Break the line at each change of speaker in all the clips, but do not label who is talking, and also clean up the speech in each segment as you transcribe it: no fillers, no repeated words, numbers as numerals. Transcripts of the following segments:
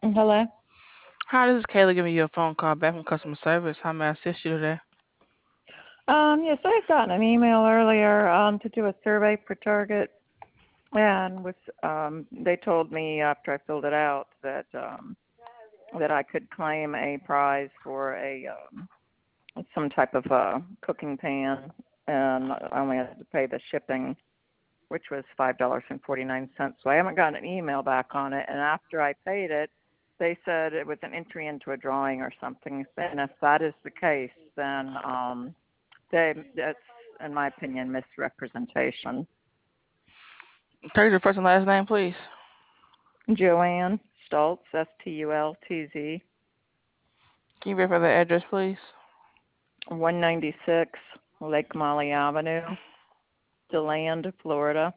Hello.
Hi, this is Kayla giving you a phone call back from customer service. How may I assist you today?
Yes, I had gotten an email earlier to do a survey for Target, and they told me after I filled it out that I could claim a prize for a some type of cooking pan, and I only had to pay the shipping, which was $5.49. So I haven't gotten an email back on it, and after I paid it, they said it was an entry into a drawing or something. And if that is the case, then that's, in my opinion, misrepresentation.
Tell your first and last name, please.
Joanne Stultz, Stultz,
Can you verify the address, please?
196 Lake Molly Avenue, DeLand, Florida,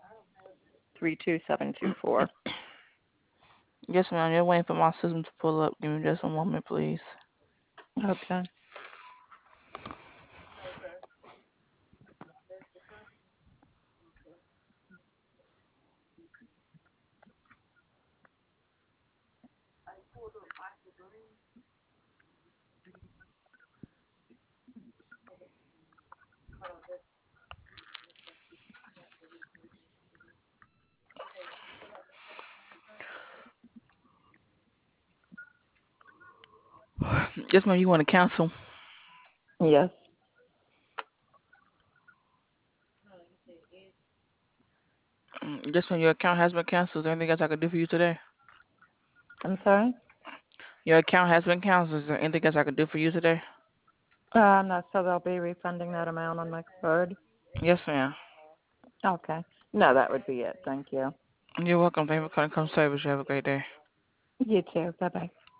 32724.
Yes, ma'am. You're waiting for my system to pull up. Give me just a moment, please.
Okay.
Yes, ma'am. You want to cancel?
Yes.
Yes, ma'am. Your account has been canceled. Is there anything else I can do for you today?
I'm sorry?
Your account has been canceled. Is there anything else I can do for you today?
No, so they'll be refunding that amount on my card?
Yes, ma'am.
Okay. No, that would be it. Thank you.
You're welcome. Thank you for calling customer service. You have a great day.
You too. Bye-bye.